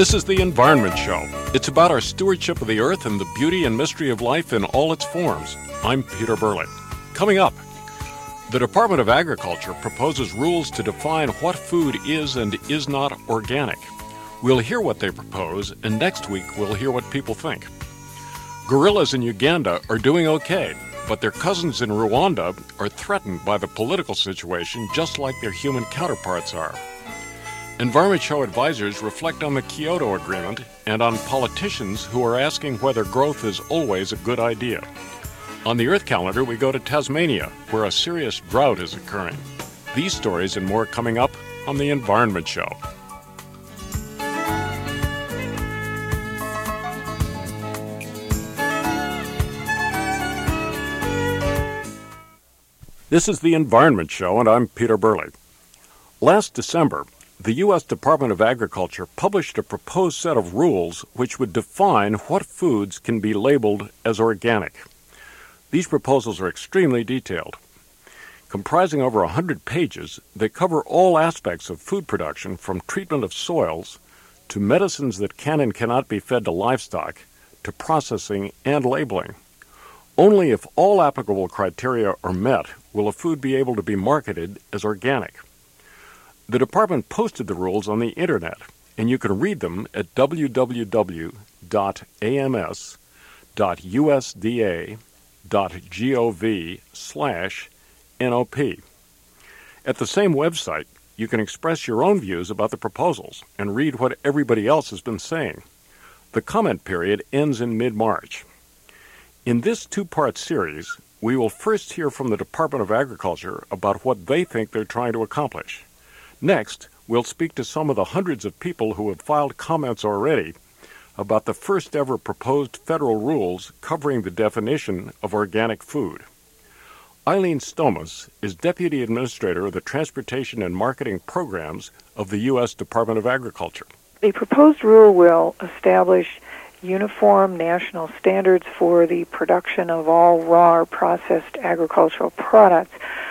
This is the Environment Show. It's about our stewardship of the earth and the beauty and mystery of life in all its forms. I'm Peter Burley. Coming up, the Department of Agriculture proposes rules to define what food is and is not organic. We'll hear what they propose, and next week we'll hear what people think. Gorillas in Uganda are doing okay, but their cousins in Rwanda are threatened by the political situation just like their human counterparts are. Environment Show advisors reflect on the Kyoto Agreement and on politicians who are asking whether growth is always a good idea. On the Earth calendar, we go to Tasmania, where a serious drought is occurring. These stories and more coming up on the Environment Show. This is the Environment Show, and I'm Peter Burley. Last December, the U.S. Department of Agriculture published a proposed set of rules which would define what foods can be labeled as organic. These proposals are extremely detailed. Comprising over 100 pages, they cover all aspects of food production, from treatment of soils to medicines that can and cannot be fed to livestock to processing and labeling. Only if all applicable criteria are met will a food be able to be marketed as organic. The department posted the rules on the Internet, and you can read them at www.ams.usda.gov/NOP. At the same website, you can express your own views about the proposals and read what everybody else has been saying. The comment period ends in mid-March. In this two-part series, we will first hear from the Department of Agriculture about what they think they're trying to accomplish. Next, we'll speak to some of the hundreds of people who have filed comments already about the first ever proposed federal rules covering the definition of organic food. Eileen Stomas is Deputy Administrator of the Transportation and Marketing Programs of the U.S. Department of Agriculture. The proposed rule will establish uniform national standards for the production of all raw or processed agricultural products.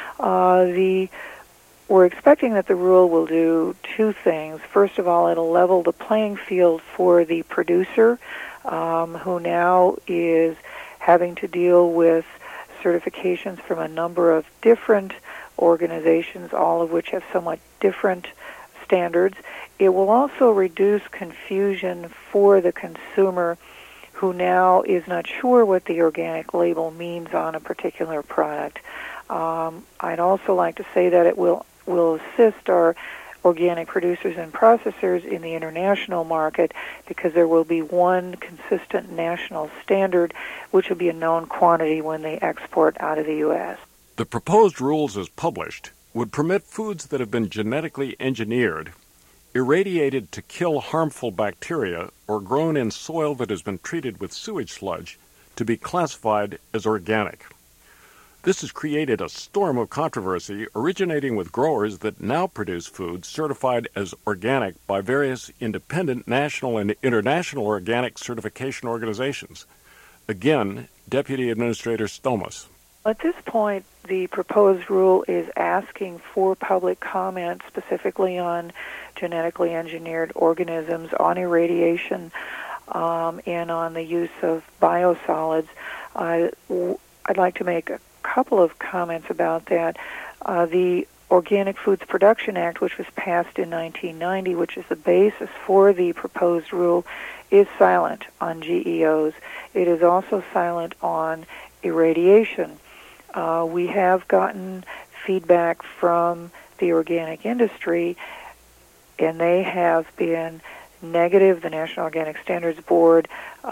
We're expecting that the rule will do two things. First of all, it'll level the playing field for the producer, who now is having to deal with certifications from a number of different organizations, all of which have somewhat different standards. It will also reduce confusion for the consumer, who now is not sure what the organic label means on a particular product. I'd also like to say that it will assist our organic producers and processors in the international market, because there will be one consistent national standard which will be a known quantity when they export out of the U.S. The proposed rules as published would permit foods that have been genetically engineered, irradiated to kill harmful bacteria, or grown in soil that has been treated with sewage sludge to be classified as organic. This has created a storm of controversy, originating with growers that now produce foods certified as organic by various independent national and international organic certification organizations. Again, Deputy Administrator Stomas. At this point, the proposed rule is asking for public comment specifically on genetically engineered organisms, on irradiation, and on the use of biosolids. I'd like to make a couple of comments about that. The Organic Foods Production Act, which was passed in 1990, which is the basis for the proposed rule, is silent on GEOs. It is also silent on irradiation. We have gotten feedback from the organic industry, and they have been negative. The National Organic Standards Board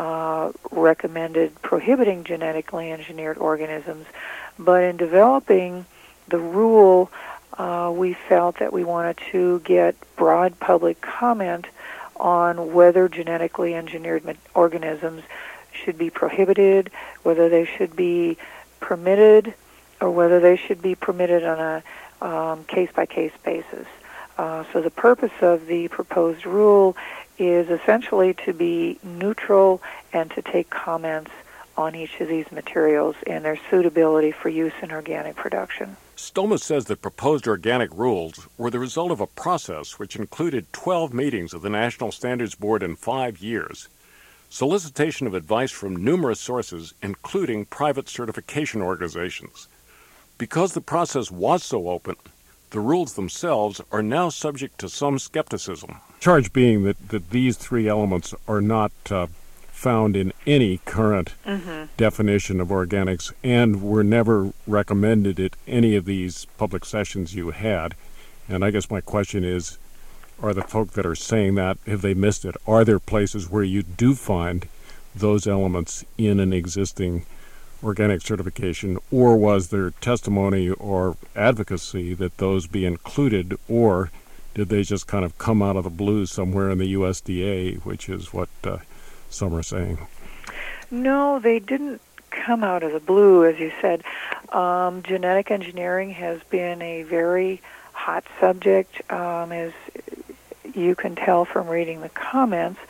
recommended prohibiting genetically engineered organisms. But in developing the rule, we felt that we wanted to get broad public comment on whether genetically engineered organisms should be prohibited, whether they should be permitted, or whether they should be permitted on a case-by-case basis. So the purpose of the proposed rule is essentially to be neutral and to take comments on each of these materials and their suitability for use in organic production. Stomas says the proposed organic rules were the result of a process which included 12 meetings of the National Standards Board in 5 years, solicitation of advice from numerous sources, including private certification organizations. Because the process was so open, the rules themselves are now subject to some skepticism. Charge being that these three elements are not found in any current definition of organics and were never recommended at any of these public sessions you had. And I guess my question is, are the folk that are saying that, have they missed it? Are there places where you do find those elements in an existing organic certification, or was there testimony or advocacy that those be included, or did they just kind of come out of the blue somewhere in the USDA, which is what some are saying? No, they didn't come out of the blue, as you said. Genetic engineering has been a very hot subject, as you can tell from reading the comments.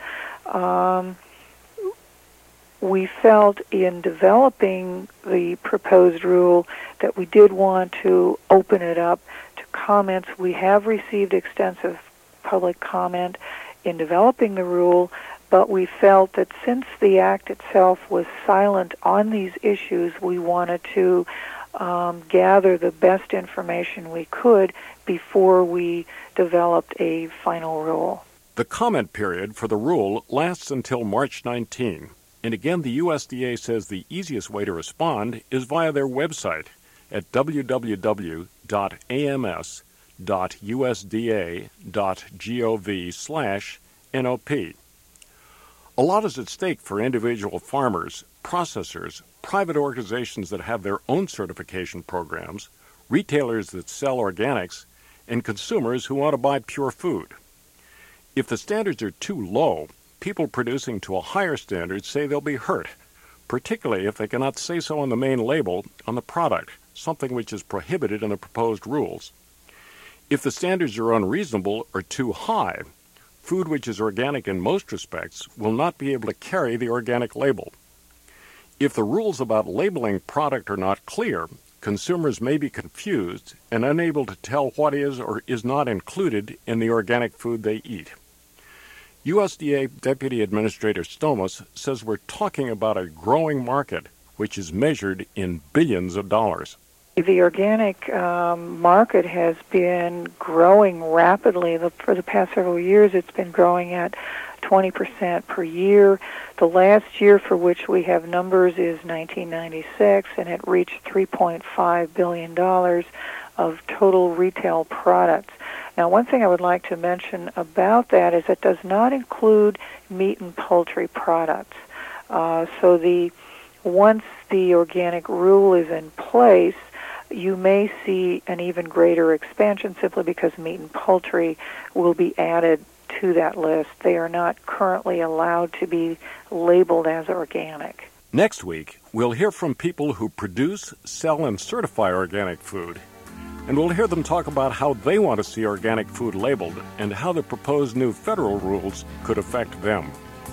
We felt in developing the proposed rule that we did want to open it up to comments. We have received extensive public comment in developing the rule, but we felt that since the Act itself was silent on these issues, we wanted to gather the best information we could before we developed a final rule. The comment period for the rule lasts until March 19. And again, the USDA says the easiest way to respond is via their website at www.ams.usda.gov/NOP. A lot is at stake for individual farmers, processors, private organizations that have their own certification programs, retailers that sell organics, and consumers who want to buy pure food. If the standards are too low, people producing to a higher standard say they'll be hurt, particularly if they cannot say so on the main label on the product, something which is prohibited in the proposed rules. If the standards are unreasonable or too high, food which is organic in most respects will not be able to carry the organic label. If the rules about labeling product are not clear, consumers may be confused and unable to tell what is or is not included in the organic food they eat. USDA Deputy Administrator Stomas says we're talking about a growing market which is measured in billions of dollars. The organic market has been growing rapidly. For the past several years, it's been growing at 20% per year. The last year for which we have numbers is 1996, and it reached $3.5 billion of total retail products. Now, one thing I would like to mention about that is it does not include meat and poultry products. Once the organic rule is in place, you may see an even greater expansion simply because meat and poultry will be added to that list. They are not currently allowed to be labeled as organic. Next week, we'll hear from people who produce, sell, and certify organic food. And we'll hear them talk about how they want to see organic food labeled and how the proposed new federal rules could affect them.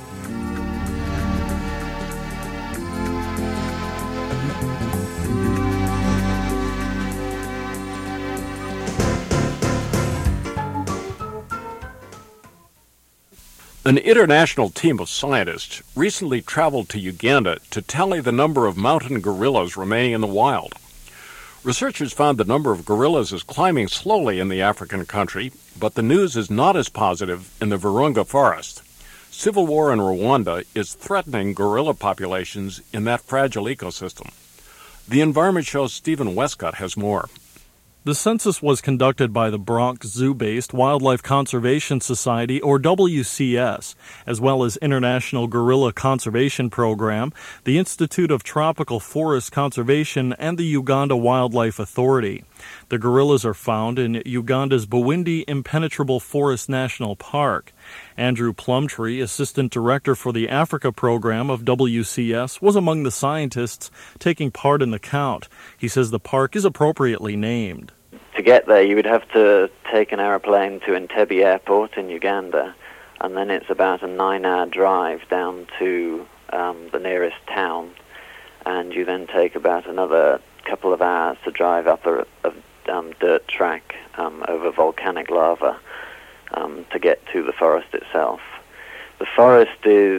An international team of scientists recently traveled to Uganda to tally the number of mountain gorillas remaining in the wild. Researchers found the number of gorillas is climbing slowly in the African country, but the news is not as positive in the Virunga forest. Civil war in Rwanda is threatening gorilla populations in that fragile ecosystem. The Environment Show's Stephen Westcott has more. The census was conducted by the Bronx Zoo-based Wildlife Conservation Society, or WCS, as well as International Gorilla Conservation Program, the Institute of Tropical Forest Conservation, and the Uganda Wildlife Authority. The gorillas are found in Uganda's Bwindi Impenetrable Forest National Park. Andrew Plumtree, Assistant Director for the Africa Program of WCS, was among the scientists taking part in the count. He says the park is appropriately named. To get there, you would have to take an aeroplane to Entebbe Airport in Uganda, and then it's about a 9-hour drive down to the nearest town. and you then take about another couple of hours to drive up a dirt track over volcanic lava to get to the forest itself. The forest is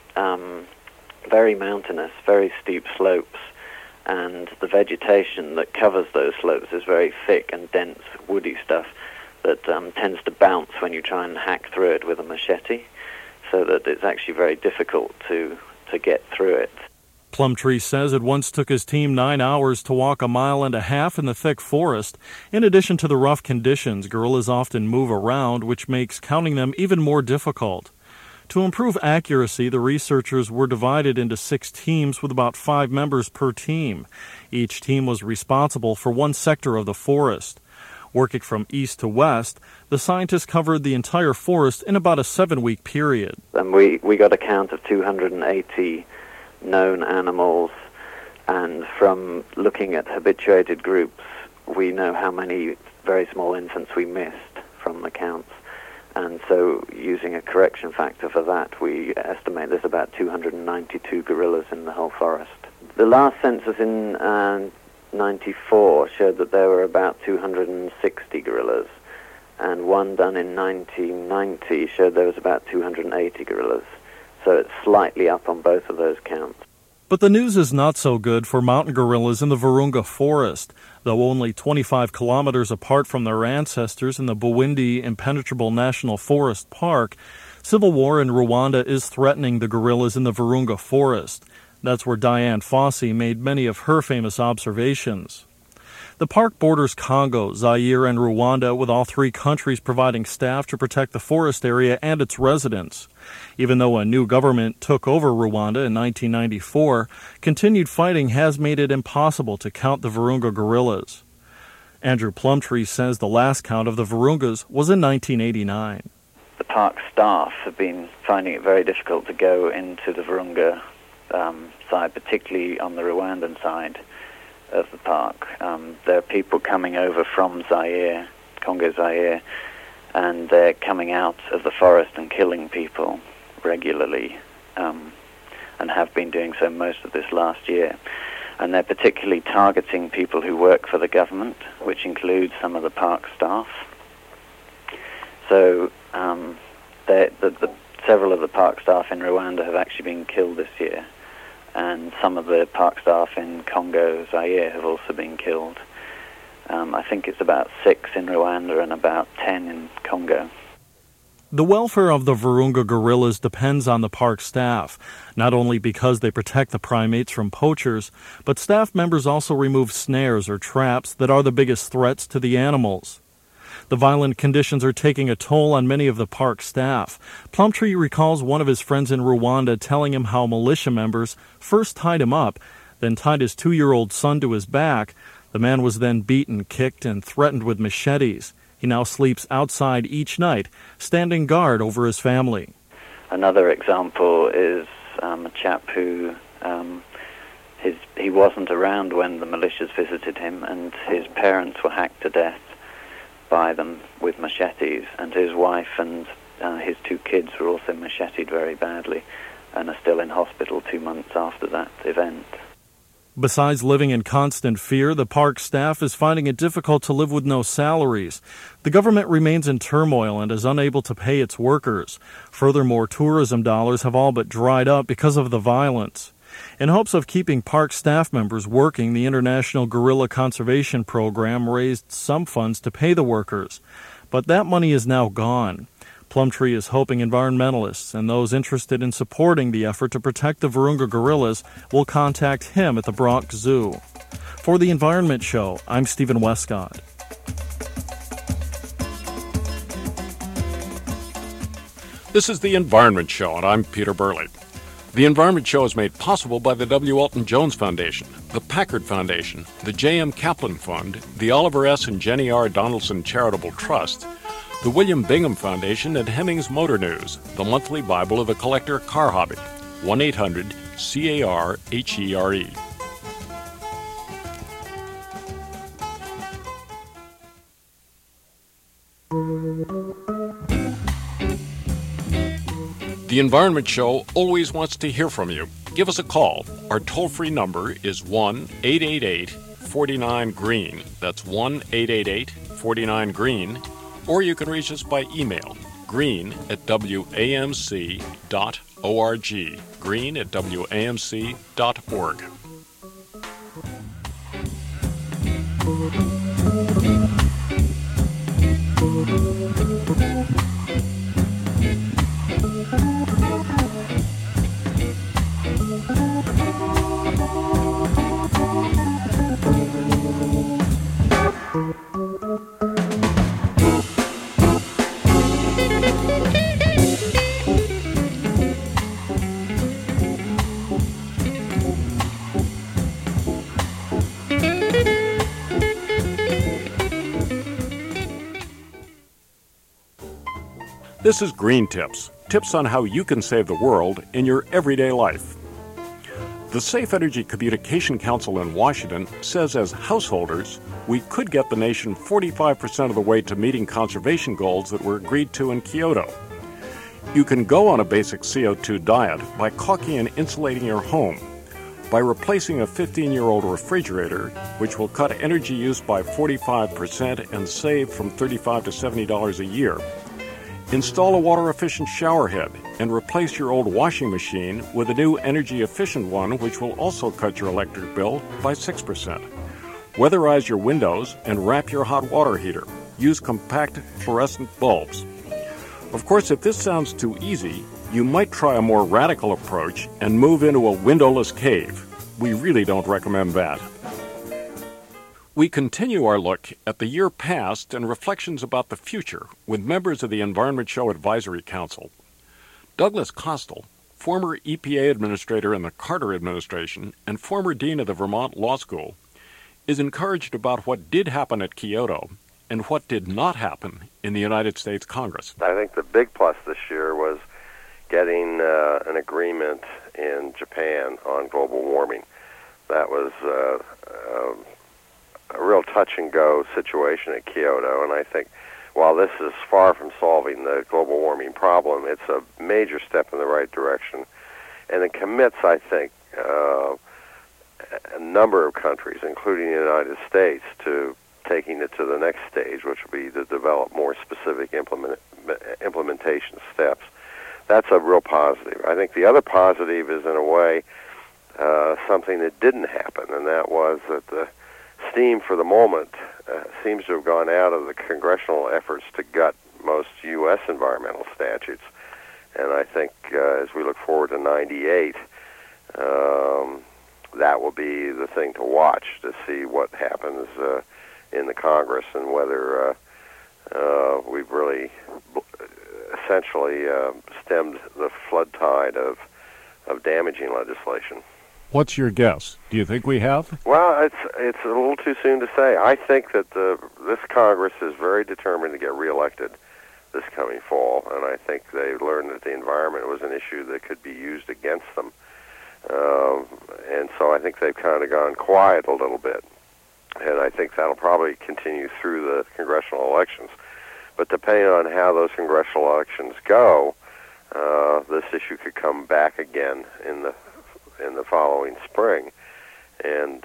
very mountainous, very steep slopes, and the vegetation that covers those slopes is very thick and dense, woody stuff that tends to bounce when you try and hack through it with a machete, so that it's actually very difficult to get through it. Plumtree says it once took his team 9 hours to walk 1.5 miles in the thick forest. In addition to the rough conditions, gorillas often move around, which makes counting them even more difficult. To improve accuracy, the researchers were divided into 6 teams with about 5 members per team. Each team was responsible for one sector of the forest. Working from east to west, the scientists covered the entire forest in about a 7-week period. And we got a count of 280 known animals, and from looking at habituated groups, we know how many very small infants we missed from the counts. And so using a correction factor for that, we estimate there's about 292 gorillas in the whole forest. The last census in 94 showed that there were about 260 gorillas, and one done in 1990 showed there was about 280 gorillas. So it's slightly up on both of those counts. But the news is not so good for mountain gorillas in the Virunga Forest. Though only 25 kilometers apart from their ancestors in the Bwindi Impenetrable National Forest Park, civil war in Rwanda is threatening the gorillas in the Virunga Forest. That's where Diane Fossey made many of her famous observations. The park borders Congo, Zaire, and Rwanda, with all 3 countries providing staff to protect the forest area and its residents. Even though a new government took over Rwanda in 1994, continued fighting has made it impossible to count the Virunga gorillas. Andrew Plumtree says the last count of the Virungas was in 1989. The park staff have been finding it very difficult to go into the Virunga side, particularly on the Rwandan side of the park. There are people coming over from Zaire, Congo Zaire, and they're coming out of the forest and killing people regularly, and have been doing so most of this last year. And they're particularly targeting people who work for the government, which includes some of the park staff. So several of the park staff in Rwanda have actually been killed this year, and some of the park staff in Congo Zaire have also been killed. I think it's about 6 in Rwanda and about 10 in Congo. The welfare of the Virunga gorillas depends on the park staff, not only because they protect the primates from poachers, but staff members also remove snares or traps that are the biggest threats to the animals. The violent conditions are taking a toll on many of the park staff. Plumtree recalls one of his friends in Rwanda telling him how militia members first tied him up, then tied his 2-year-old son to his back. The man was then beaten, kicked, and threatened with machetes. He now sleeps outside each night, standing guard over his family. Another example is a chap who he wasn't around when the militias visited him, and his parents were hacked to death by them with machetes, and his wife and his 2 kids were also macheted very badly and are still in hospital 2 months after that event. Besides living in constant fear, the park staff is finding it difficult to live with no salaries. The government remains in turmoil and is unable to pay its workers. Furthermore, tourism dollars have all but dried up because of the violence. In hopes of keeping park staff members working, the International Gorilla Conservation Program raised some funds to pay the workers. But that money is now gone. Plumtree is hoping environmentalists and those interested in supporting the effort to protect the Virunga gorillas will contact him at the Bronx Zoo. For The Environment Show, I'm Stephen Westcott. This is The Environment Show, and I'm Peter Burley. The Environment Show is made possible by the W. Alton Jones Foundation, the Packard Foundation, the J.M. Kaplan Fund, the Oliver S. and Jenny R. Donaldson Charitable Trust, the William Bingham Foundation, and Hemmings Motor News, the monthly Bible of the collector car hobby. 1-800-CAR-HERE. The Environment Show always wants to hear from you. Give us a call. Our toll-free number is 1-888-49-GREEN. That's 1-888-49-GREEN. Or you can reach us by email, green@wamc.org. green@wamc.org. This is Green Tips, tips on how you can save the world in your everyday life. The Safe Energy Communication Council in Washington says as householders, we could get the nation 45% of the way to meeting conservation goals that were agreed to in Kyoto. You can go on a basic CO2 diet by caulking and insulating your home, by replacing a 15-year-old refrigerator, which will cut energy use by 45% and save from $35 to $70 a year. Install a water-efficient shower head and replace your old washing machine with a new energy-efficient one, which will also cut your electric bill by 6%. Weatherize your windows and wrap your hot water heater. Use compact fluorescent bulbs. Of course, if this sounds too easy, you might try a more radical approach and move into a windowless cave. We really don't recommend that. We continue our look at the year past and reflections about the future with members of the Environment Show Advisory Council. Douglas Kostel, former EPA administrator in the Carter administration and former dean of the Vermont Law School, is encouraged about what did happen at Kyoto and what did not happen in the United States Congress. I think the big plus this year was getting an agreement in Japan on global warming. That was a real touch-and-go situation at Kyoto, and I think while this is far from solving the global warming problem, it's a major step in the right direction, and it commits, I think, a number of countries, including the United States, to taking it to the next stage, which will be to develop more specific implementation steps. That's a real positive. I think the other positive is, in a way, something that didn't happen, and that was that the steam for the moment seems to have gone out of the congressional efforts to gut most U.S. environmental statutes. And I think as we look forward to 98, that will be the thing to watch, to see what happens in the Congress and whether we've really essentially stemmed the flood tide of damaging legislation. What's your guess? Do you think we have? Well, it's a little too soon to say. I think that this Congress is very determined to get reelected this coming fall, and I think they learned that the environment was an issue that could be used against them. And so I think they've kind of gone quiet a little bit, and I think that'll probably continue through the congressional elections. But depending on how those congressional elections go, this issue could come back again in the following spring, and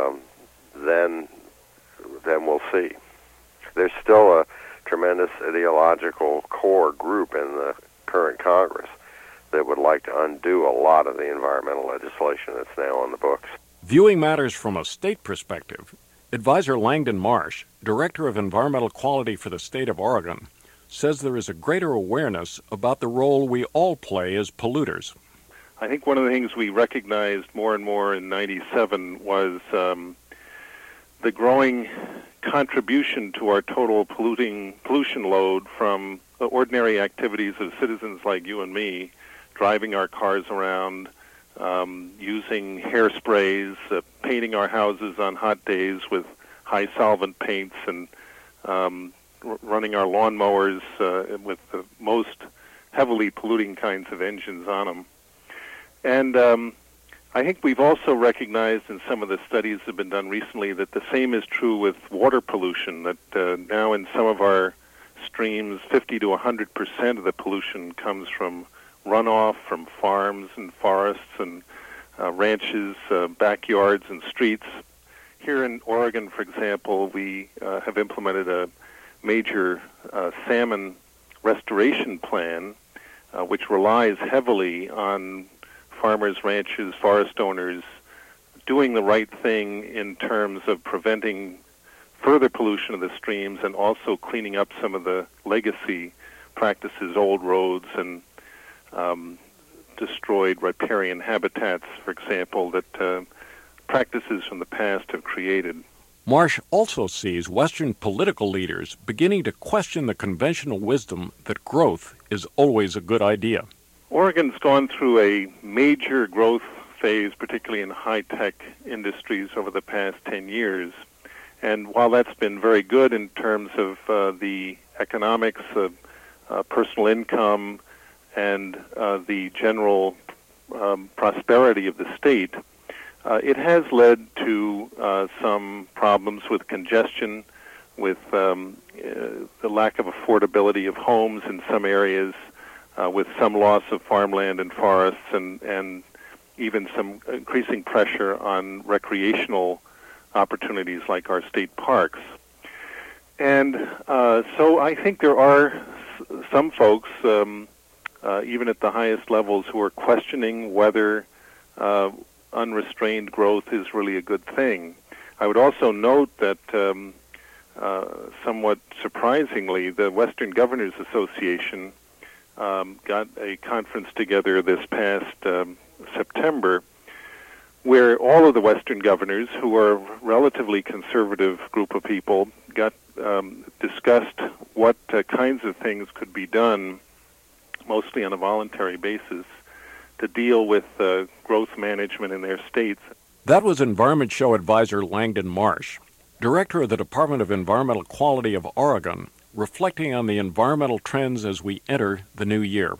then we'll see. There's still a tremendous ideological core group in the current Congress that would like to undo a lot of the environmental legislation that's now on the books. Viewing matters from a state perspective, Advisor Langdon Marsh, Director of Environmental Quality for the state of Oregon, says there is a greater awareness about the role we all play as polluters. I think one of the things we recognized more and more in 97 was the growing contribution to our total pollution load from the ordinary activities of citizens like you and me, driving our cars around, using hairsprays, painting our houses on hot days with high solvent paints, and running our lawnmowers with the most heavily polluting kinds of engines on them. And I think we've also recognized in some of the studies that have been done recently that the same is true with water pollution, that now in some of our streams, 50 to 100% of the pollution comes from runoff from farms and forests and ranches, backyards, and streets. Here in Oregon, for example, we have implemented a major salmon restoration plan, which relies heavily on farmers, ranchers, forest owners doing the right thing in terms of preventing further pollution of the streams and also cleaning up some of the legacy practices, old roads and destroyed riparian habitats, for example, that practices from the past have created. Marsh also sees Western political leaders beginning to question the conventional wisdom that growth is always a good idea. Oregon's gone through a major growth phase, particularly in high-tech industries over the past 10 years. And while that's been very good in terms of the economics, personal income, and the general prosperity of the state, it has led to some problems with congestion, with the lack of affordability of homes in some areas, with some loss of farmland and forests, and even some increasing pressure on recreational opportunities like our state parks. And so I think there are some folks, even at the highest levels, who are questioning whether unrestrained growth is really a good thing. I would also note that somewhat surprisingly, the Western Governors Association got a conference together this past September where all of the Western governors, who are a relatively conservative group of people, got discussed what kinds of things could be done, mostly on a voluntary basis, to deal with growth management in their states. That was Environment Show advisor Langdon Marsh, director of the Department of Environmental Quality of Oregon, reflecting on the environmental trends as we enter the new year.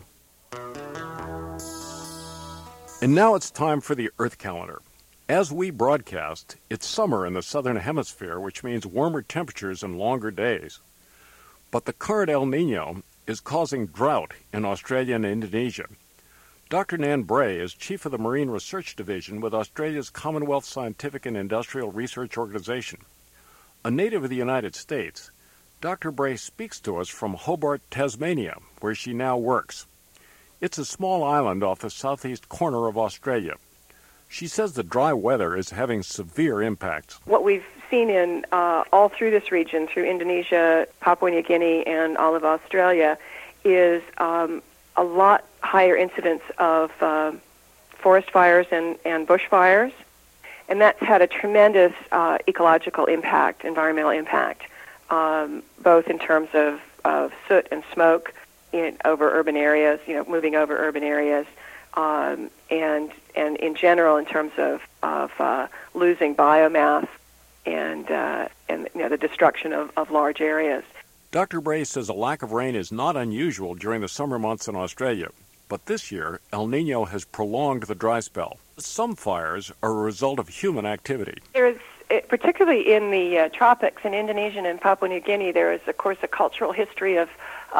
And now it's time for the Earth Calendar. As we broadcast, it's summer in the southern hemisphere, which means warmer temperatures and longer days. But the current El Nino is causing drought in Australia and Indonesia. Dr. Nan Bray is chief of the Marine Research Division with Australia's Commonwealth Scientific and Industrial Research Organization. A native of the United States, Dr. Bray speaks to us from Hobart, Tasmania, where she now works. It's a small island off the southeast corner of Australia. She says the dry weather is having severe impacts. What we've seen in all through this region, through Indonesia, Papua New Guinea, and all of Australia, is a lot higher incidence of forest fires and bushfires. And that's had a tremendous ecological impact, environmental impact, both in terms of soot and smoke over urban areas, moving over urban areas, and in general in terms of losing biomass and the destruction of large areas. Dr. Bray says a lack of rain is not unusual during the summer months in Australia, but this year El Nino has prolonged the dry spell. Some fires are a result of human activity. There's, particularly in the tropics in Indonesia and Papua New Guinea, there is, of course, a cultural history of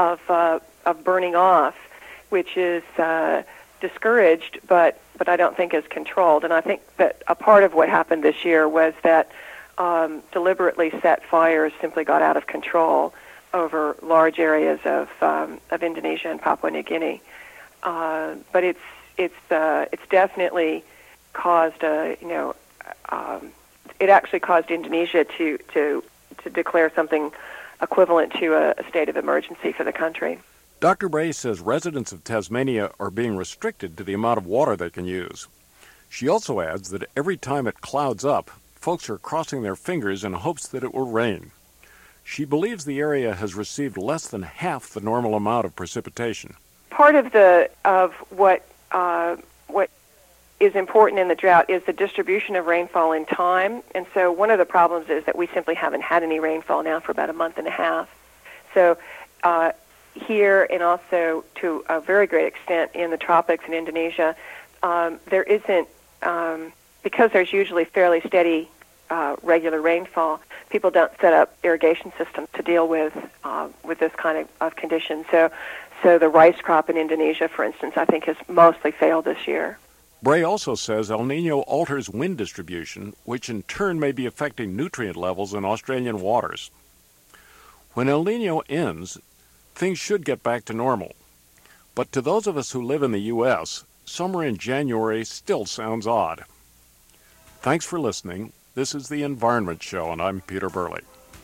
burning off, which is discouraged, but I don't think is controlled. And I think that a part of what happened this year was that deliberately set fires simply got out of control over large areas of Indonesia and Papua New Guinea. But it's definitely caused it actually caused Indonesia to declare something equivalent to a state of emergency for the country. Dr. Bray says residents of Tasmania are being restricted to the amount of water they can use. She also adds that every time it clouds up, folks are crossing their fingers in hopes that it will rain. She believes the area has received less than half the normal amount of precipitation. Part of what is important in the drought is the distribution of rainfall in time. And so one of the problems is that we simply haven't had any rainfall now for about a month and a half. So here, and also to a very great extent in the tropics in Indonesia, there isn't, because there's usually fairly steady regular rainfall, people don't set up irrigation systems to deal with this kind of condition. So the rice crop in Indonesia, for instance, I think has mostly failed this year. Bray also says El Nino alters wind distribution, which in turn may be affecting nutrient levels in Australian waters. When El Nino ends, things should get back to normal. But to those of us who live in the U.S., summer in January still sounds odd. Thanks for listening. This is The Environment Show, and I'm Peter Burley.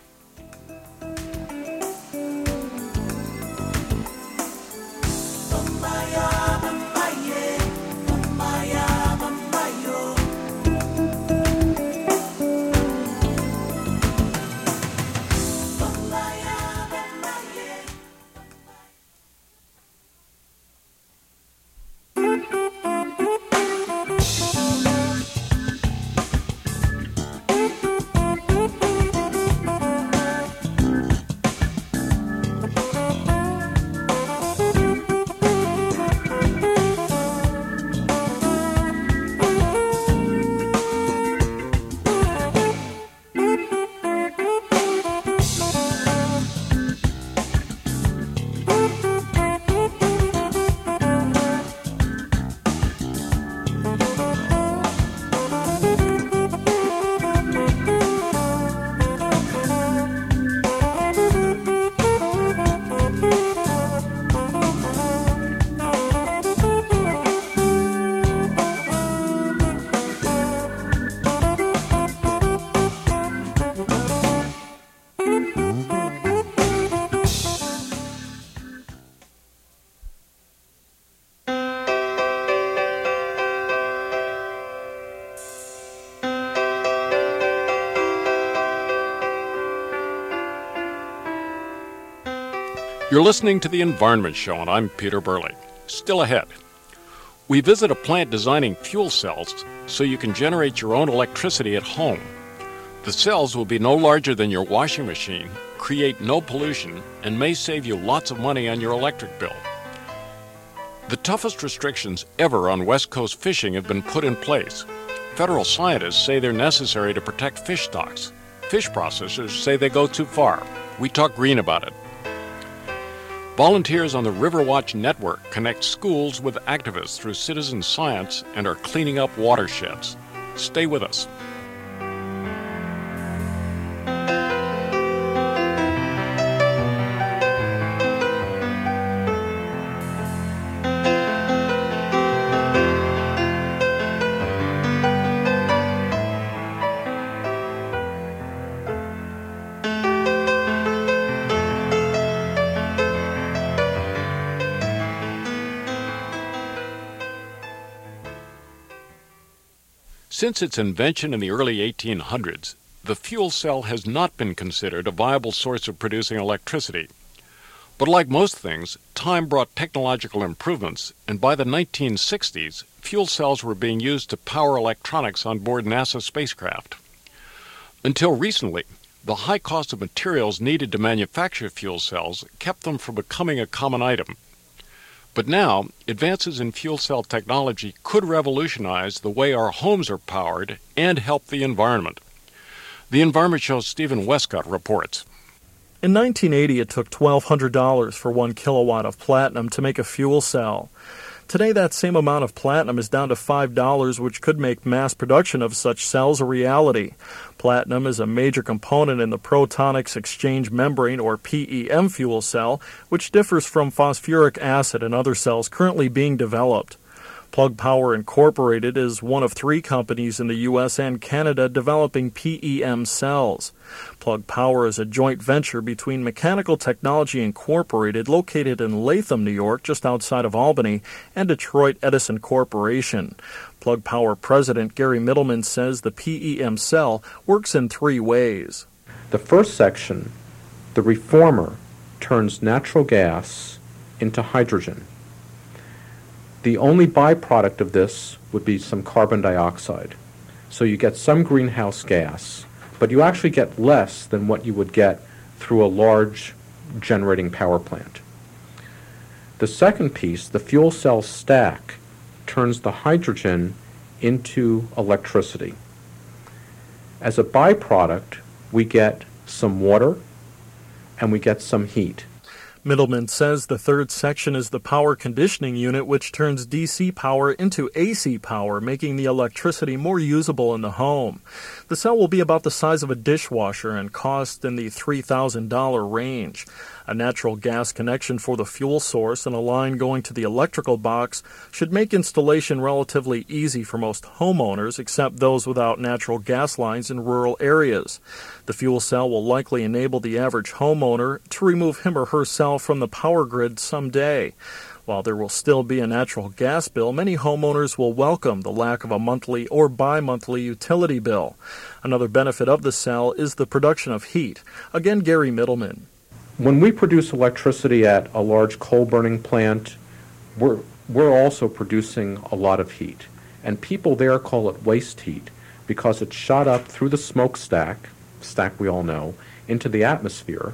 You're listening to The Environment Show, and I'm Peter Burley. Still ahead, we visit a plant designing fuel cells so you can generate your own electricity at home. The cells will be no larger than your washing machine, create no pollution, and may save you lots of money on your electric bill. The toughest restrictions ever on West Coast fishing have been put in place. Federal scientists say they're necessary to protect fish stocks. Fish processors say they go too far. We talk green about it. Volunteers on the Riverwatch Network connect schools with activists through citizen science and are cleaning up watersheds. Stay with us. Since its invention in the early 1800s, the fuel cell has not been considered a viable source of producing electricity. But like most things, time brought technological improvements, and by the 1960s, fuel cells were being used to power electronics on board NASA spacecraft. Until recently, the high cost of materials needed to manufacture fuel cells kept them from becoming a common item. But now, advances in fuel cell technology could revolutionize the way our homes are powered and help the environment. The Environment Show's Stephen Westcott reports. In 1980, it took $1,200 for 1 kilowatt of platinum to make a fuel cell. Today, that same amount of platinum is down to $5, which could make mass production of such cells a reality. Platinum is a major component in the protonics exchange membrane, or PEM fuel cell, which differs from phosphoric acid and other cells currently being developed. Plug Power Incorporated is one of 3 companies in the U.S. and Canada developing PEM cells. Plug Power is a joint venture between Mechanical Technology Incorporated, located in Latham, New York, just outside of Albany, and Detroit Edison Corporation. Plug Power President Gary Middleman says the PEM cell works in 3 ways. The first section, the reformer, turns natural gas into hydrogen. The only byproduct of this would be some carbon dioxide. So you get some greenhouse gas, but you actually get less than what you would get through a large generating power plant. The second piece, the fuel cell stack, turns the hydrogen into electricity. As a byproduct, we get some water and we get some heat. Middleman says the third section is the power conditioning unit, which turns DC power into AC power, making the electricity more usable in the home. The cell will be about the size of a dishwasher and cost in the $3,000 range. A natural gas connection for the fuel source and a line going to the electrical box should make installation relatively easy for most homeowners, except those without natural gas lines in rural areas. The fuel cell will likely enable the average homeowner to remove him or herself from the power grid someday. While there will still be a natural gas bill, many homeowners will welcome the lack of a monthly or bi-monthly utility bill. Another benefit of the cell is the production of heat. Again, Gary Middleman. When we produce electricity at a large coal-burning plant, we're also producing a lot of heat. And people there call it waste heat because it's shot up through the smokestack we all know, into the atmosphere,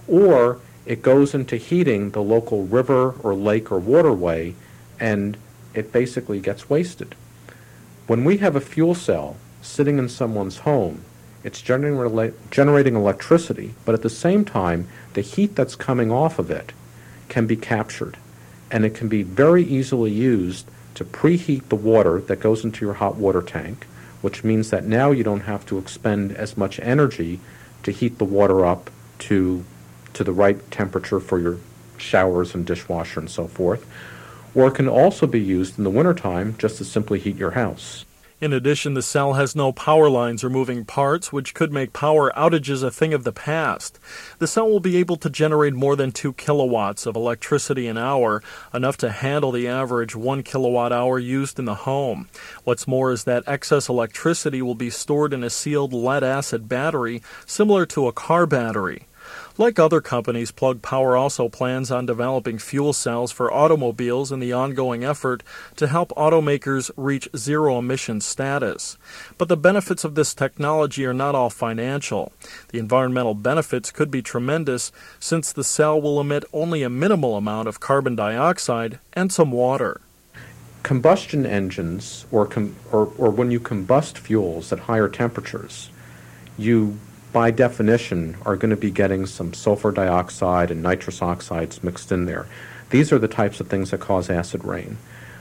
or it goes into heating the local river or lake or waterway, and it basically gets wasted. When we have a fuel cell sitting in someone's home, it's generating electricity, but at the same time, the heat that's coming off of it can be captured, and it can be very easily used to preheat the water that goes into your hot water tank, which means that now you don't have to expend as much energy to heat the water up to the right temperature for your showers and dishwasher and so forth. Or it can also be used in the wintertime just to simply heat your house. In addition, the cell has no power lines or moving parts, which could make power outages a thing of the past. The cell will be able to generate more than 2 kilowatts of electricity an hour, enough to handle the average 1 kilowatt hour used in the home. What's more is that excess electricity will be stored in a sealed lead-acid battery, similar to a car battery. Like other companies, Plug Power also plans on developing fuel cells for automobiles in the ongoing effort to help automakers reach zero-emission status. But the benefits of this technology are not all financial. The environmental benefits could be tremendous, since the cell will emit only a minimal amount of carbon dioxide and some water. Combustion engines, or when you combust fuels at higher temperatures, you by definition, are going to be getting some sulfur dioxide and nitrous oxides mixed in there. These are the types of things that cause acid rain.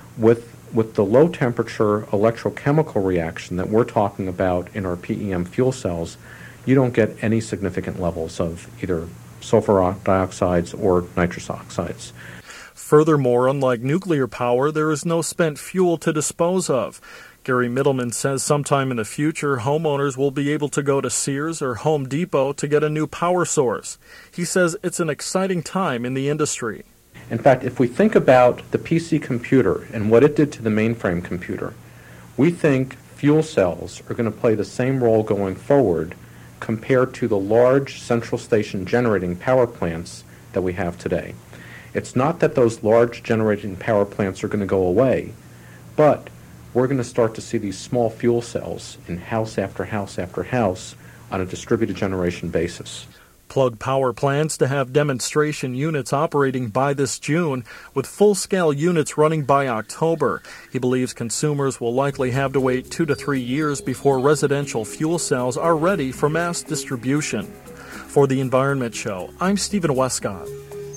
With the low temperature electrochemical reaction that we're talking about in our PEM fuel cells, you don't get any significant levels of either sulfur dioxides or nitrous oxides. Furthermore, unlike nuclear power, there is no spent fuel to dispose of. Gary Middleman says sometime in the future, homeowners will be able to go to Sears or Home Depot to get a new power source. He says it's an exciting time in the industry. In fact, if we think about the PC computer and what it did to the mainframe computer, we think fuel cells are going to play the same role going forward compared to the large central station generating power plants that we have today. It's not that those large generating power plants are going to go away, but we're going to start to see these small fuel cells in house after house after house on a distributed generation basis. Plug Power plans to have demonstration units operating by this June, with full-scale units running by October. He believes consumers will likely have to wait 2 to 3 years before residential fuel cells are ready for mass distribution. For The Environment Show, I'm Stephen Westcott.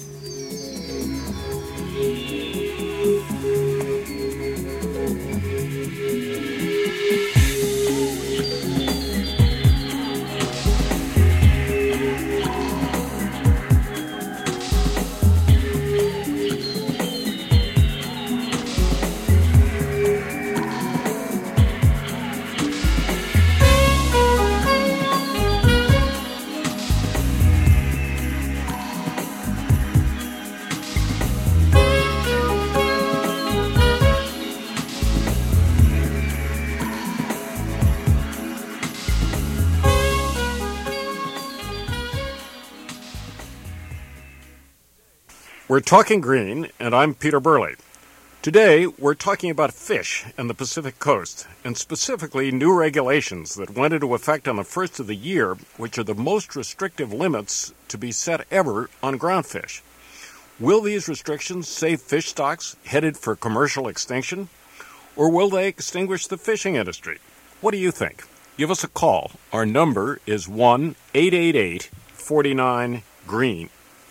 We're talking green, and I'm Peter Burley. Today, we're talking about fish and the Pacific Coast, and specifically new regulations that went into effect on the first of the year, which are the most restrictive limits to be set ever on ground fish. Will these restrictions save fish stocks headed for commercial extinction, or will they extinguish the fishing industry? What do you think? Give us a call. Our number is 1-888-49-GREEN.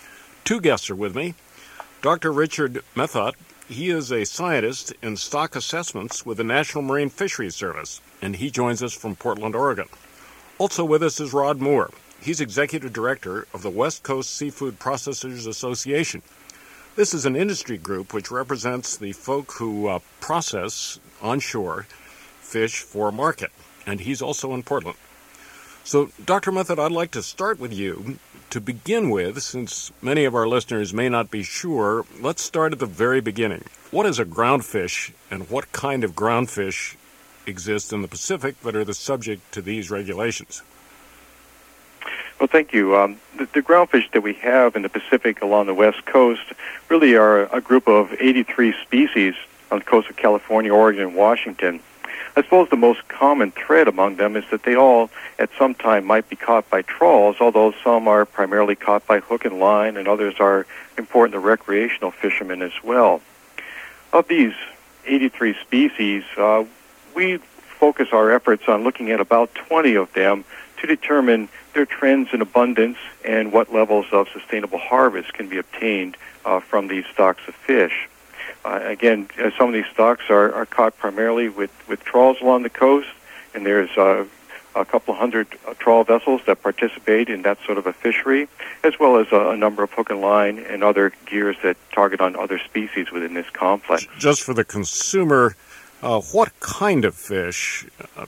Two guests are with me. Dr. Richard Methot, he is a scientist in stock assessments with the National Marine Fisheries Service, and he joins us from Portland, Oregon. Also with us is Rod Moore. He's Executive Director of the West Coast Seafood Processors Association. This is an industry group which represents the folk who process onshore fish for market, and he's also in Portland. So, Dr. Methot, I'd like to start with you. To begin with, since many of our listeners may not be sure, let's start at the very beginning. What is a groundfish, and what kind of groundfish exist in the Pacific that are the subject to these regulations? Well, thank you. The groundfish that we have in the Pacific along the West Coast really are a group of 83 species on the coast of California, Oregon, and Washington. I suppose the most common thread among them is that they all, at some time, might be caught by trawls, although some are primarily caught by hook and line, and others are important to recreational fishermen as well. Of these 83 species, we focus our efforts on looking at about 20 of them to determine their trends in abundance and what levels of sustainable harvest can be obtained from these stocks of fish. Again, some of these stocks are caught primarily with trawls along the coast, and there's a couple of hundred trawl vessels that participate in that sort of a fishery, as well as a number of hook and line and other gears that target on other species within this complex. Just for the consumer, what kind of fish,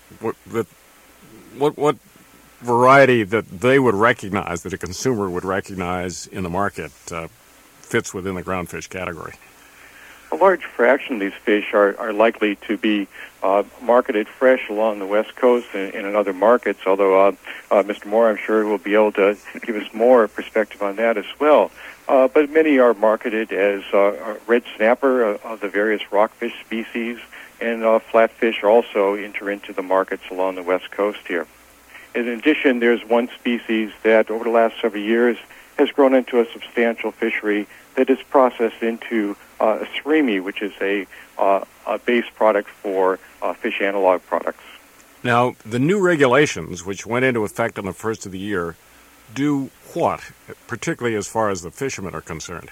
what variety that they would recognize, that a consumer would recognize in the market, fits within the groundfish category? A large fraction of these fish are likely to be marketed fresh along the West Coast and in other markets, although Mr. Moore, I'm sure, will be able to give us more perspective on that as well. But many are marketed as red snapper of the various rockfish species, and flatfish also enter into the markets along the West Coast here. In addition, there's one species that over the last several years has grown into a substantial fishery that is processed into a surimi, which is a base product for fish analog products. Now, the new regulations, which went into effect on the first of the year, do what, particularly as far as the fishermen are concerned?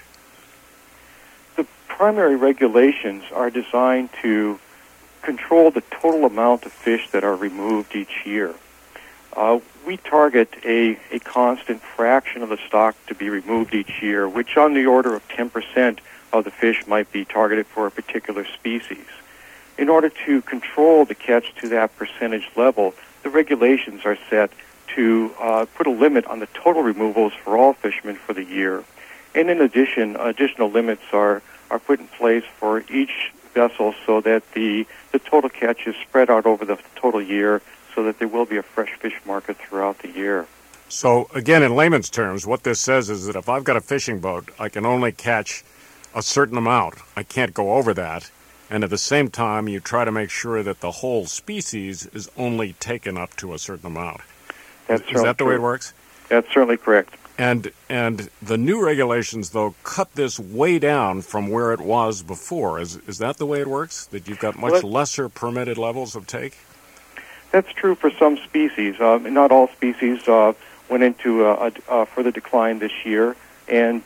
The primary regulations are designed to control the total amount of fish that are removed each year. We target a constant fraction of the stock to be removed each year, which on the order of 10% of the fish might be targeted for a particular species. In order to control the catch to that percentage level, the regulations are set to put a limit on the total removals for all fishermen for the year. And in addition, additional limits are put in place for each vessel so that the total catch is spread out over the total year, so that there will be a fresh fish market throughout the year. So, again, in layman's terms, what this says is that if I've got a fishing boat, I can only catch a certain amount. I can't go over that. And at the same time, you try to make sure that the whole species is only taken up to a certain amount. Is that the way it works? That's certainly correct. And the new regulations, though, cut this way down from where it was before. Is that the way it works, that you've got much lesser permitted levels of take? That's true for some species. Not all species went into a further decline this year, and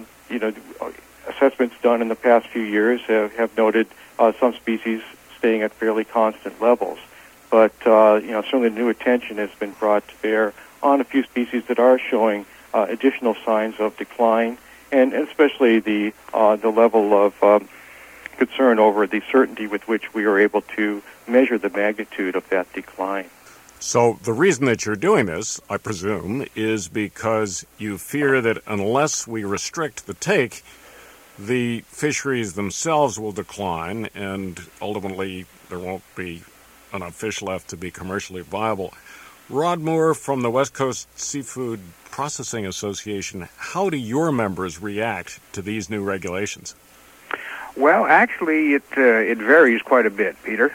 assessments done in the past few years have noted some species staying at fairly constant levels. But certainly new attention has been brought to bear on a few species that are showing additional signs of decline, and especially the level of concern over the certainty with which we are able to measure the magnitude of that decline. So the reason that you're doing this, I presume, is because you fear that unless we restrict the take, the fisheries themselves will decline, and ultimately there won't be enough fish left to be commercially viable. Rod Moore from the West Coast Seafood Processing Association, how do your members react to these new regulations? Well, actually, it varies quite a bit, Peter.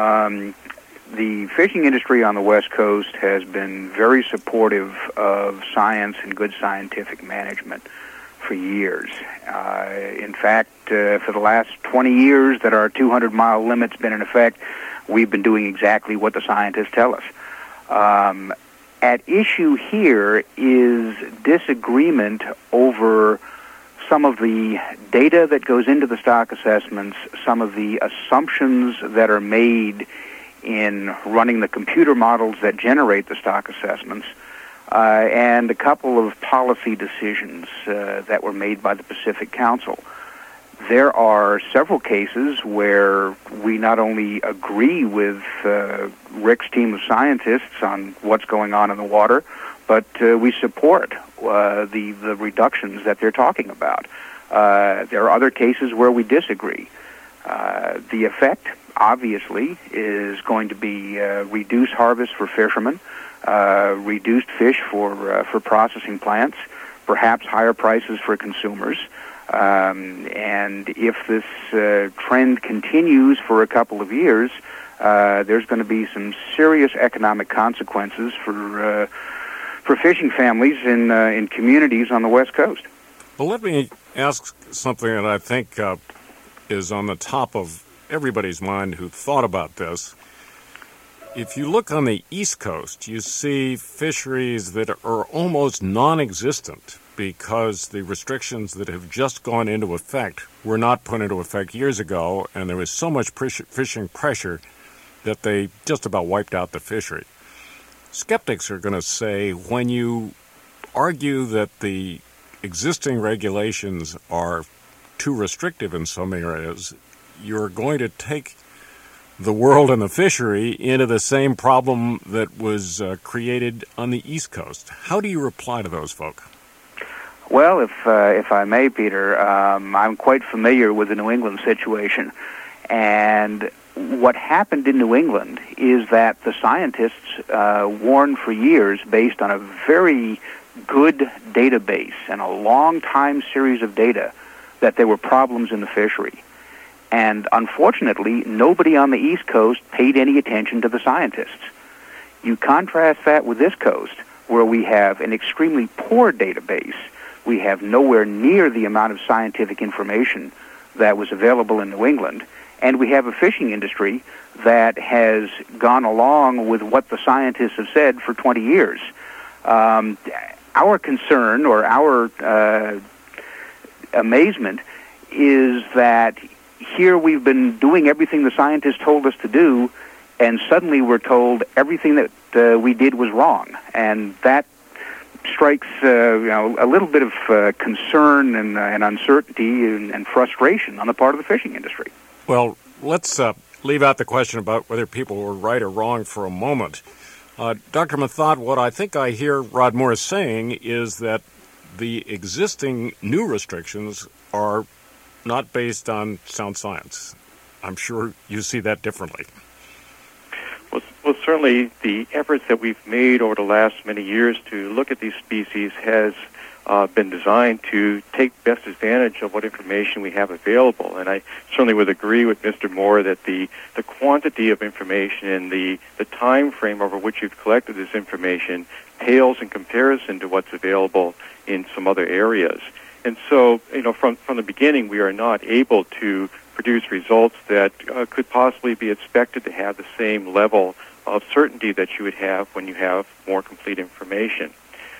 The fishing industry on the West Coast has been very supportive of science and good scientific management for years. In fact, for the last 20 years that our 200-mile limit's been in effect, we've been doing exactly what the scientists tell us. At issue here is disagreement over some of the data that goes into the stock assessments, some of the assumptions that are made in running the computer models that generate the stock assessments, and a couple of policy decisions that were made by the Pacific Council. There are several cases where we not only agree with Rick's team of scientists on what's going on in the water, but we support the reductions that they're talking about. There are other cases where we disagree. The effect, obviously, is going to be reduced harvest for fishermen, reduced fish for processing plants, perhaps higher prices for consumers. And if this trend continues for a couple of years, there's going to be some serious economic consequences for fishing families in communities on the West Coast. Well, let me ask something that I think is on the top of everybody's mind who thought about this. If you look on the East Coast, you see fisheries that are almost non-existent because the restrictions that have just gone into effect were not put into effect years ago, and there was so much fishing pressure that they just about wiped out the fishery. Skeptics are going to say when you argue that the existing regulations are too restrictive in some areas, you're going to take the world and the fishery into the same problem that was created on the East Coast. How do you reply to those folk? Well, if I may, Peter, I'm quite familiar with the New England situation. And what happened in New England is that the scientists warned for years, based on a very good database and a long time series of data, that there were problems in the fishery. And unfortunately, nobody on the East Coast paid any attention to the scientists. You contrast that with this coast, where we have an extremely poor database. We have nowhere near the amount of scientific information that was available in New England. And we have a fishing industry that has gone along with what the scientists have said for 20 years. Our concern, or our amazement, is that here we've been doing everything the scientists told us to do, and suddenly we're told everything that we did was wrong. And that strikes a little bit of concern and uncertainty and frustration on the part of the fishing industry. Well, let's leave out the question about whether people were right or wrong for a moment. Dr. Mathot, what I think I hear Rod Morris saying is that the existing new restrictions are not based on sound science. I'm sure you see that differently. Well, certainly the efforts that we've made over the last many years to look at these species has been designed to take best advantage of what information we have available. And I certainly would agree with Mr. Moore that the quantity of information and the time frame over which you've collected this information pales in comparison to what's available in some other areas. And so, from the beginning, we are not able to produce results that could possibly be expected to have the same level of certainty that you would have when you have more complete information.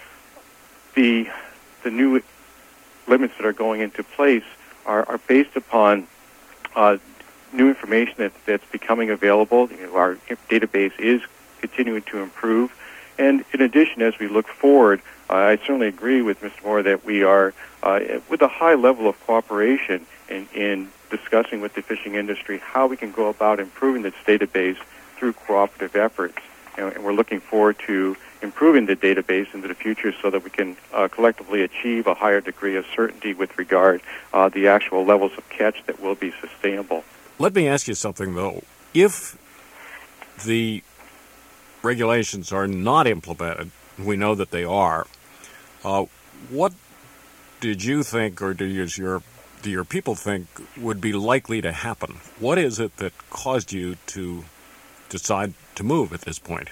The new limits that are going into place are based upon new information that's becoming available. Our database is continuing to improve. And in addition, as we look forward, I certainly agree with Mr. Moore that we are with a high level of cooperation in discussing with the fishing industry how we can go about improving this database through cooperative efforts. And we're looking forward to improving the database into the future so that we can collectively achieve a higher degree of certainty with regard the actual levels of catch that will be sustainable. Let me ask you something, though. If the regulations are not implemented, we know that they are, what did you think, or do your people think, would be likely to happen? What is it that caused you to decide to move at this point?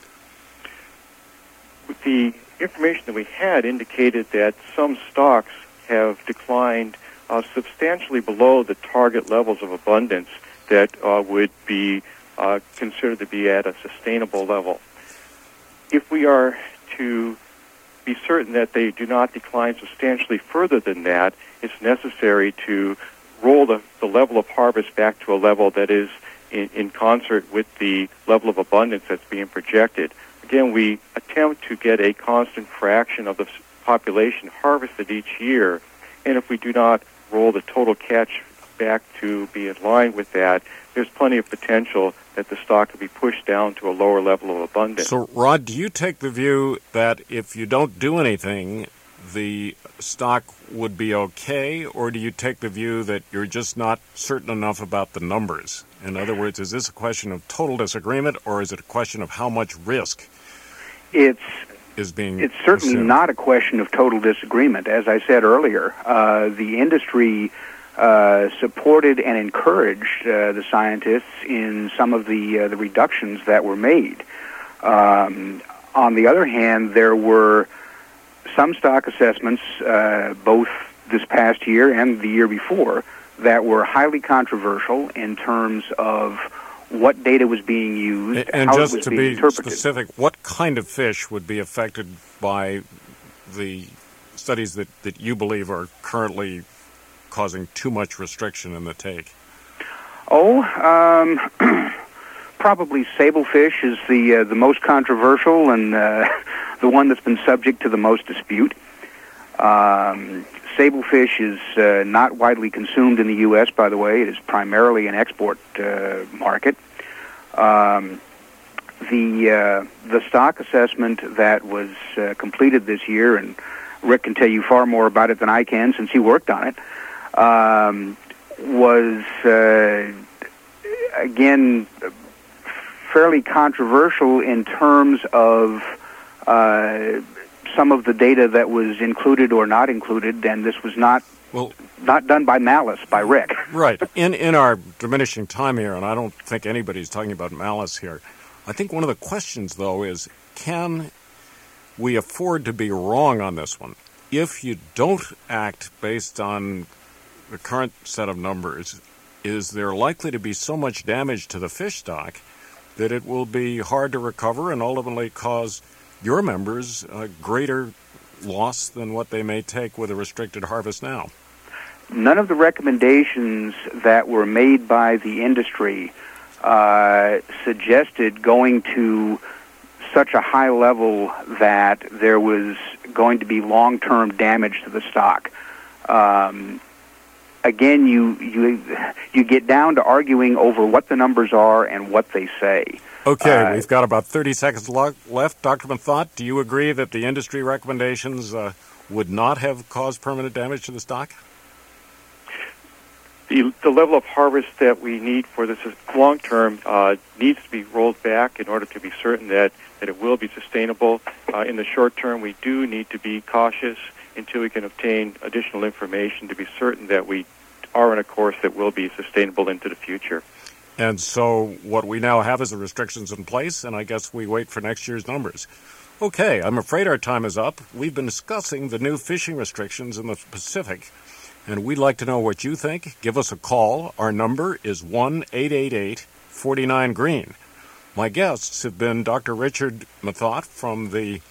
The information that we had indicated that some stocks have declined substantially below the target levels of abundance that would be considered to be at a sustainable level. If we are to be certain that they do not decline substantially further than that, it's necessary to roll the level of harvest back to a level that is in concert with the level of abundance that's being projected. Again, we attempt to get a constant fraction of the population harvested each year, and if we do not roll the total catch back to be in line with that, there's plenty of potential that the stock could be pushed down to a lower level of abundance. So, Rod, do you take the view that if you don't do anything, the stock would be okay, or do you take the view that you're just not certain enough about the numbers? In other words, is this a question of total disagreement, or is it a question of how much risk is being It's certainly assumed? not a question of total disagreement. As I said earlier, the industry supported and encouraged the scientists in some of the reductions that were made. On the other hand, there were some stock assessments, both this past year and the year before, that were highly controversial in terms of what data was being used, and how just it was to being be interpreted. specific, what kind of fish would be affected by the studies that you believe are currently causing too much restriction in the take? Probably sablefish is the most controversial and the one that's been subject to the most dispute. Sablefish is not widely consumed in the U.S., by the way. It is primarily an export market. The stock assessment that was completed this year, and Rick can tell you far more about it than I can since he worked on it, was, again, fairly controversial in terms of some of the data that was included or not included, and this was not done by malice by Rick. Right. In our diminishing time here, and I don't think anybody's talking about malice here, I think one of the questions, though, is can we afford to be wrong on this one? If you don't act based on the current set of numbers, is there likely to be so much damage to the fish stock that it will be hard to recover and ultimately cause your members a greater loss than what they may take with a restricted harvest now? None of the recommendations that were made by the industry suggested going to such a high level that there was going to be long-term damage to the stock. Again, you get down to arguing over what the numbers are and what they say. Okay, we've got about 30 seconds left. Dr. Mathot, do you agree that the industry recommendations would not have caused permanent damage to the stock? The level of harvest that we need for this long-term needs to be rolled back in order to be certain that it will be sustainable. In the short term, we do need to be cautious until we can obtain additional information to be certain that we are on a course that will be sustainable into the future. And so what we now have is the restrictions in place, and I guess we wait for next year's numbers. Okay, I'm afraid our time is up. We've been discussing the new fishing restrictions in the Pacific, and we'd like to know what you think. Give us a call. Our number is 1-888-49-GREEN. My guests have been Dr. Richard Mathot from the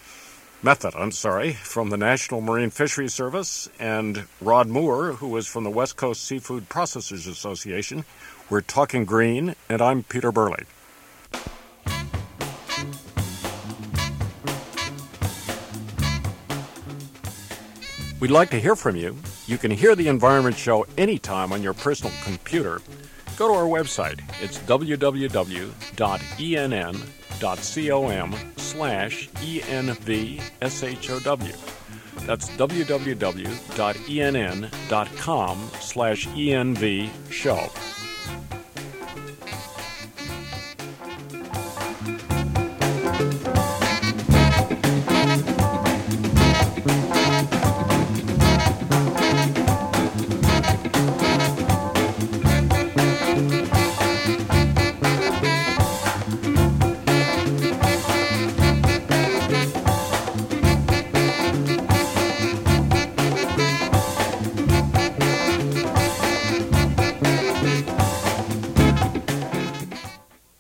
National Marine Fisheries Service, and Rod Moore, who is from the West Coast Seafood Processors Association. We're talking green, and I'm Peter Burley. We'd like to hear from you. You can hear The Environment Show anytime on your personal computer. Go to our website. It's www.enn.com/ENVSHOW. That's www.enn.com/ENVShow.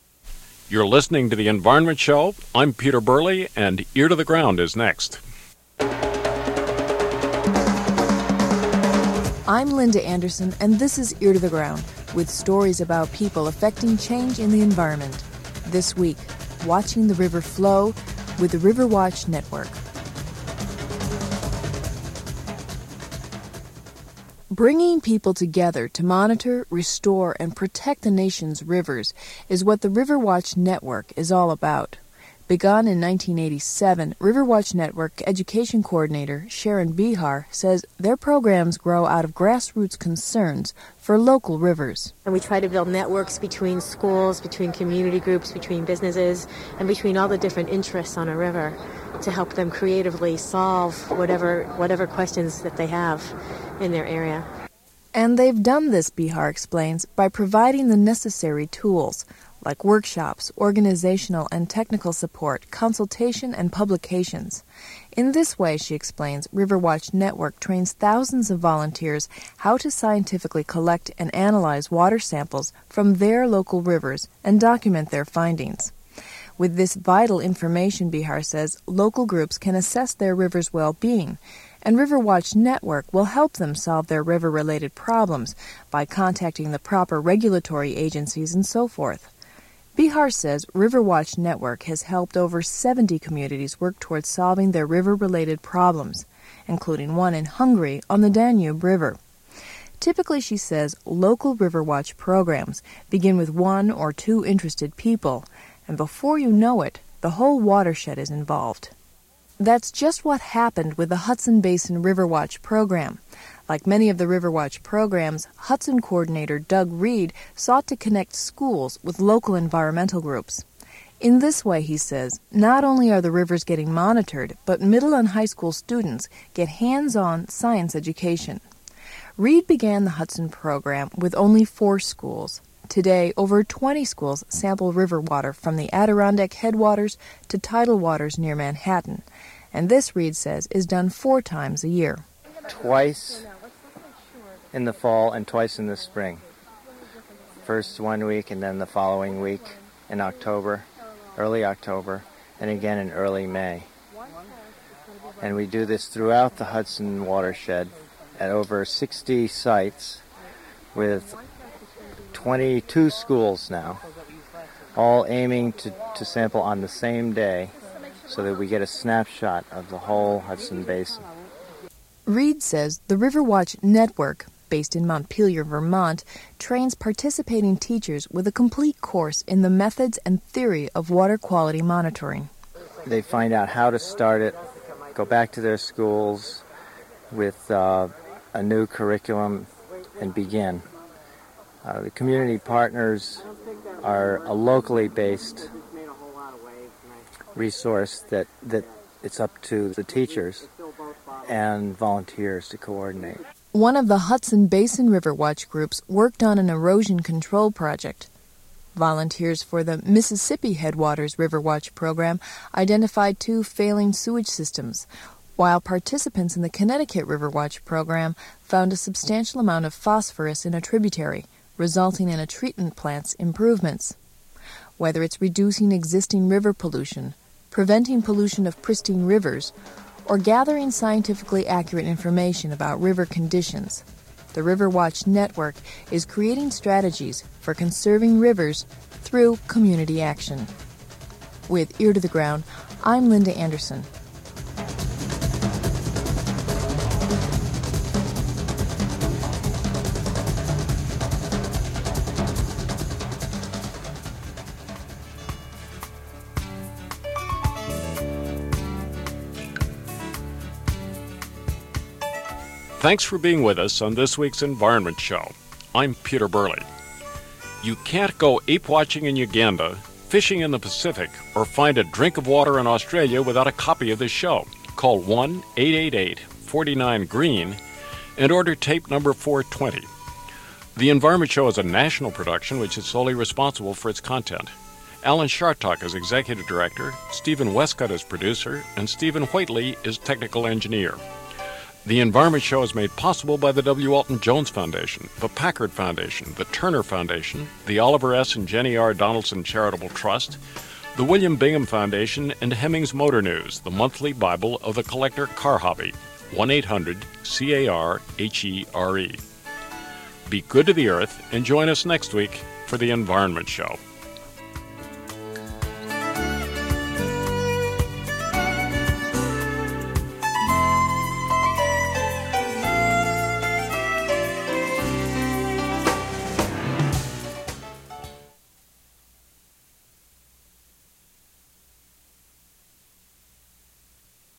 You're listening to The Environment Show. I'm Peter Burley, and Ear to the Ground is next. I'm Linda Anderson, and this is Ear to the Ground, with stories about people affecting change in the environment. This week, watching the river flow with the Riverwatch Network. Bringing people together to monitor, restore, and protect the nation's rivers is what the Riverwatch Network is all about. Begun in 1987, Riverwatch Network Education Coordinator Sharon Behar says their programs grow out of grassroots concerns for local rivers. And we try to build networks between schools, between community groups, between businesses, and between all the different interests on a river to help them creatively solve whatever questions that they have in their area. And they've done this, Behar explains, by providing the necessary tools, like workshops, organizational and technical support, consultation, and publications. In this way, she explains, Riverwatch Network trains thousands of volunteers how to scientifically collect and analyze water samples from their local rivers and document their findings. With this vital information, Behar says, local groups can assess their river's well-being, and Riverwatch Network will help them solve their river-related problems by contacting the proper regulatory agencies and so forth. Behar says Riverwatch Network has helped over 70 communities work towards solving their river-related problems, including one in Hungary on the Danube River. Typically, she says, local Riverwatch programs begin with 1 or 2 interested people, and before you know it, the whole watershed is involved. That's just what happened with the Hudson Basin Riverwatch program. Like many of the Riverwatch programs, Hudson coordinator Doug Reed sought to connect schools with local environmental groups. In this way, he says, not only are the rivers getting monitored, but middle and high school students get hands-on science education. Reed began the Hudson program with only 4 schools. Today, over 20 schools sample river water from the Adirondack headwaters to tidal waters near Manhattan. And this, Reed says, is done 4 times a year. Twice in the fall and twice in the spring. First one week and then the following week in October, early October, and again in early May. And we do this throughout the Hudson watershed at over 60 sites with 22 schools now, all aiming to sample on the same day so that we get a snapshot of the whole Hudson Basin. Reed says the Riverwatch Network, based in Montpelier, Vermont, trains participating teachers with a complete course in the methods and theory of water quality monitoring. They find out how to start it, go back to their schools with a new curriculum, and begin. The community partners are a locally based resource that it's up to the teachers and volunteers to coordinate. One of the Hudson Basin Riverwatch groups worked on an erosion control project. Volunteers for the Mississippi Headwaters Riverwatch program identified 2 failing sewage systems, while participants in the Connecticut Riverwatch program found a substantial amount of phosphorus in a tributary, resulting in a treatment plant's improvements. Whether it's reducing existing river pollution, preventing pollution of pristine rivers, or gathering scientifically accurate information about river conditions, the Riverwatch Network is creating strategies for conserving rivers through community action. With Ear to the Ground, I'm Linda Anderson. Thanks for being with us on this week's Environment Show. I'm Peter Burley. You can't go ape-watching in Uganda, fishing in the Pacific, or find a drink of water in Australia without a copy of this show. Call 1-888-49-GREEN and order tape number 420. The Environment Show is a national production which is solely responsible for its content. Alan Shartok is executive director, Stephen Westcott is producer, and Stephen Whiteley is technical engineer. The Environment Show is made possible by the W. Walton Jones Foundation, the Packard Foundation, the Turner Foundation, the Oliver S. and Jenny R. Donaldson Charitable Trust, the William Bingham Foundation, and Hemmings Motor News, the monthly Bible of the collector car hobby. 1-800-CAR-HERE. Be good to the earth and join us next week for The Environment Show.